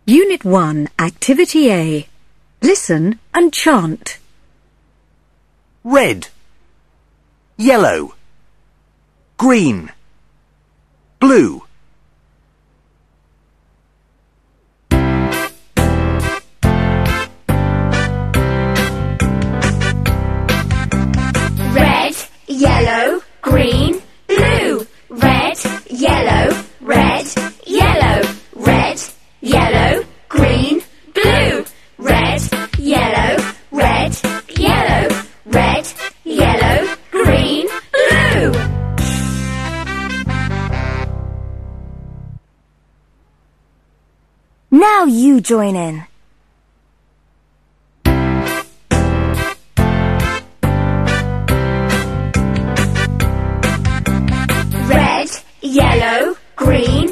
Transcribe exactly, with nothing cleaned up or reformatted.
Unit one, Activity A. Listen and chant. Red, yellow, green, blue. Red, yellow, green, blue. Red, yellow, red, yellow. Red, yellow, green, blue. Red, yellow, red, yellow. Red, yellow, green, blue. Now you join in. Red, yellow, green,